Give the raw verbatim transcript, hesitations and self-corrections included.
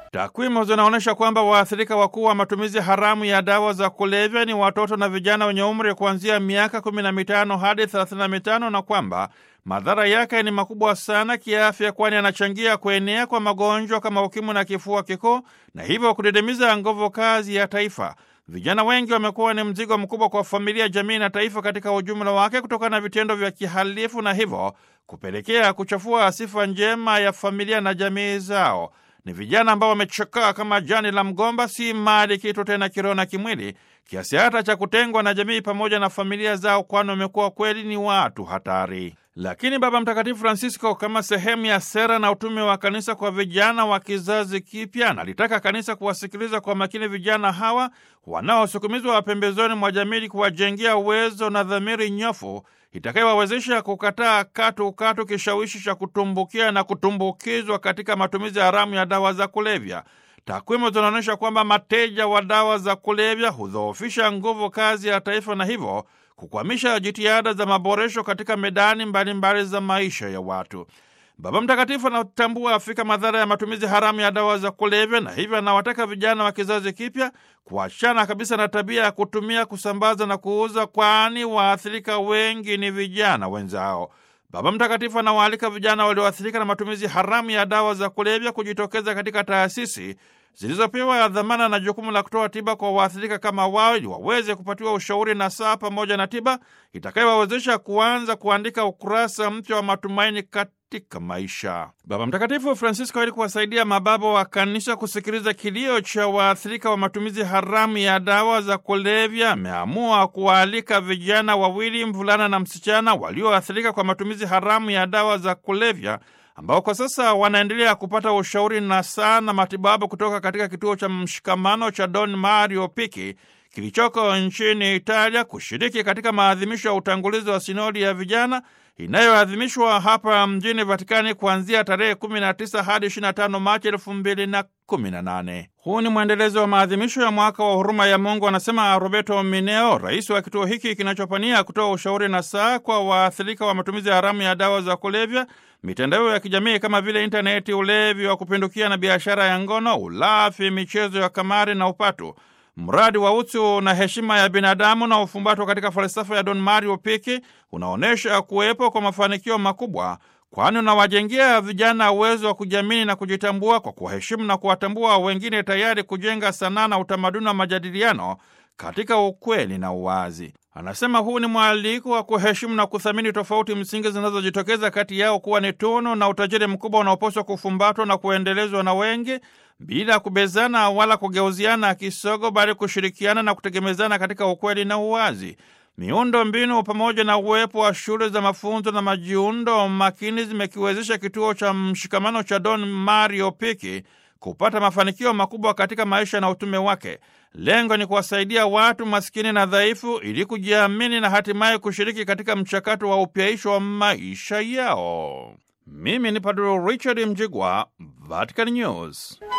Takwimu zinaonyesha kwamba waathirika wakuu wa matumizi haramu ya dawa za kulevya ni watoto na vijana wenye umri kuanzia miaka kumi na mitano hadi thelathini na mitano na kwamba madhara yake ni makubwa sana kiafya, kwani yanachangia kuenea kwa magonjwa kama ukimwi na kifua kikuu na hivyo kudidimiza nguvu kazi ya taifa. Vijana wengi wamekuwa ni mzigo mkubwa kwa familia, jamii na taifa katika ujumla wake kutokana na vitendo vya kihalifu na hivyo kupelekea kuchafua sifa njema ya familia na jamii zao. Ni vijana ambao wamechokaa kama jani la mgomba, si mali kitu tena kiroho na kimwili, kiasi hata cha kutengwa na jamii pamoja na familia zao, kwani wamekuwa kweli ni watu hatari. Lakini Baba Mtakatifu Francisco, kama sehemu ya sera na utume wa kanisa kwa vijana wa kizazi kipya, analitaka kanisa kuwasikiliza kwa makini vijana hawa wanaosukumizwa pembezoni mwa jamii, kuwajengea uwezo na dhamiri nyofu itakayowawezesha kukataa katu katu kishawishi cha kutumbukia na kutumbukizwa katika matumizi haramu ya dawa za kulevya. Takwimu zinaonyesha kwamba mateja wa dawa za kulevya hudhoofisha nguvu kazi ya taifa na hivyo kukwamisha jitihada za maboresho katika medani mbalimbali mbali za maisha ya watu. Baba Mtakatifu anatambua Afrika madhara ya matumizi haramu ya dawa za kulevya na hivyo anawataka vijana wa kizazi kipya kuachana kabisa na tabia ya kutumia, kusambaza na kuuza, kwani waathirika wengi ni vijana wenzao. Baba Mtakatifu anawaalika vijana walioathirika na matumizi haramu ya dawa za kulevya kujitokeza katika taasisi zilizopewa dhamana na jukumu la kutoa tiba kwa waathirika kama wao, ili waweze kupatiwa ushauri na saa pamoja na tiba itakayowawezesha kuanza kuandika ukurasa mpya wa matumaini katika maisha. Baba Mtakatifu Francisco, ili kuwasaidia mababa wa kanisa kusikiliza kilio cha waathirika wa matumizi haramu ya dawa za kulevya, ameamua kuwaalika vijana wawili, mvulana na msichana, walioathirika kwa matumizi haramu ya dawa za kulevya, ambao kwa sasa wanaendelea kupata ushauri na saa na matibabu kutoka katika kituo cha mshikamano cha Don Mario Picchi kilichoko nchini Italia, kushiriki katika maadhimisho ya utangulizi wa sinodi ya vijana inayoadhimishwa hapa mjini Vatikani kuanzia tarehe kumi na tisa hadi ishirini na tano Machi elfu mbili na kumi na nane. Huu ni mwendelezo wa maadhimisho ya mwaka wa huruma ya Mungu, anasema Roberto Mineo, rais wa kituo hiki kinachopania kutoa ushauri na saa kwa waathirika wa matumizi haramu ya dawa za kulevya, mitandao ya kijamii kama vile intaneti, ulevi wa kupindukia na biashara ya ngono, ulafi, michezo ya kamari na upatu. Mradi wa utu na heshima ya binadamu na ufumbatwa katika falsafa ya Don Mario Picchi unaonyesha kuwepo kwa mafanikio makubwa, kwani unawajengea vijana uwezo wa kujiamini na kujitambua kwa kuwaheshimu na kuwatambua wengine, tayari kujenga sanaa na utamaduni wa majadiliano katika ukweli na uwazi. Anasema huu ni mwaliko wa kuheshimu na kuthamini tofauti msingi zinazojitokeza kati yao kuwa ni tunu na utajiri mkubwa unaopaswa kufumbatwa na kuendelezwa na wengi bila kubezana wala kugeuziana kisogo, bali kushirikiana na kutegemezana katika ukweli na uwazi. Miundo mbinu pamoja na uwepo wa shule za mafunzo na majiundo makini zimekiwezesha kituo cha mshikamano cha Don Mario Picchi kupata mafanikio makubwa katika maisha na utume wake. Lengo ni kuwasaidia watu maskini na dhaifu ili kujiamini na hatimaye kushiriki katika mchakato wa upyaisho wa maisha yao. Mimi ni Padre Richard Mjigwa, Vatican News.